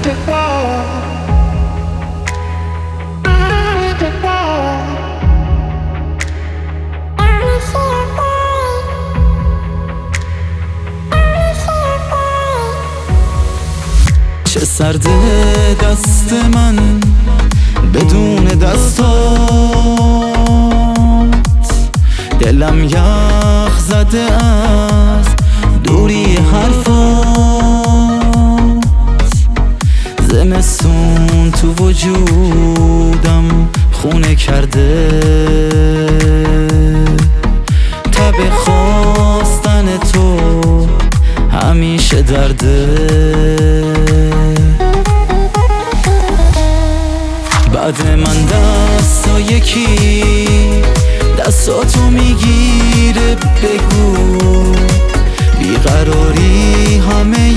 چه سرده دست من بدون دستات، دلم یخ زده از دوری حرفات، زمستون تو وجودم خونه کرده، تب خواستن تو همیشه درده. بعد من دستا یکی دستاتو میگیره، بگو بیقراری همه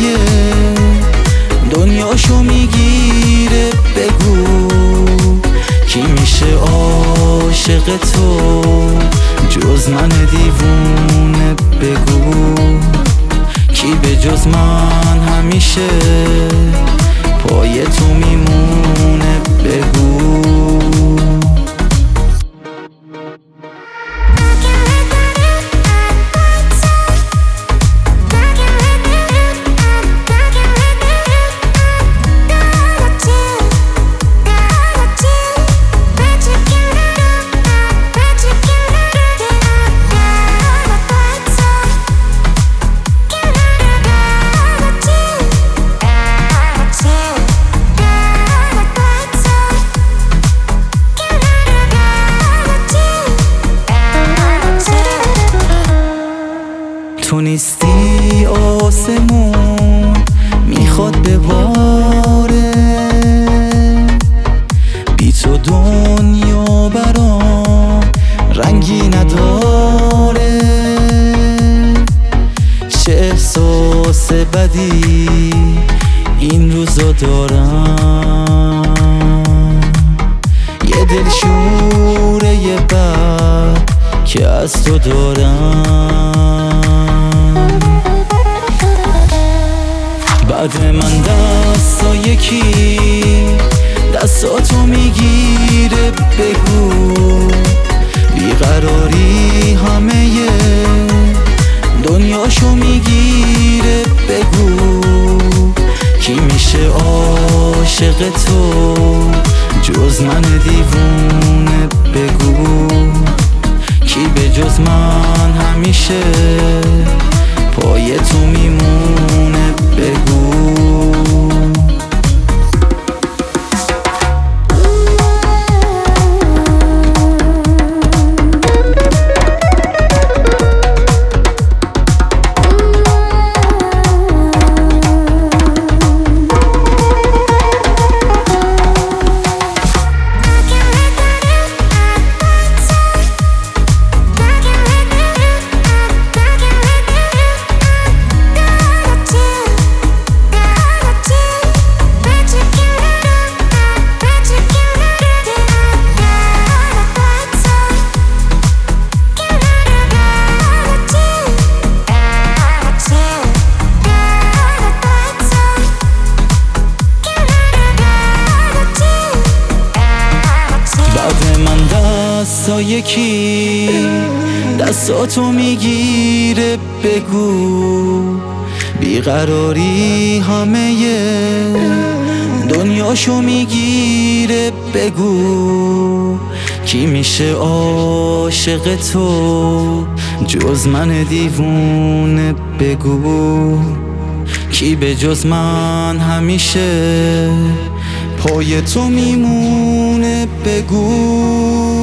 دنیاشو میگیره، بگو کی میشه عاشق تو جز من دیوونه، بگو کی به جز من همیشه پای تو میمونه، بگو. تو نیستی آسمون میخواد بباره، بی تو دنیا برام رنگی نداره، چه احساس بدی این روزا دارم، یه دلشوره یه بد که از تو دارم. بعد من دستا یکی دستاتو میگیره، بگو بیقراری همه دنیاشو میگیره، بگو کی میشه عاشق تو جز من دیوونه، بگو کی به جز من همیشه پای تو میمونه، بگو. دستا یکی دستاتو میگیره، بگو بیقراری همه دنیاشو میگیره، بگو کی میشه عاشق تو جز من دیوونه، بگو کی به جز من همیشه پای تو میمونه، بگو.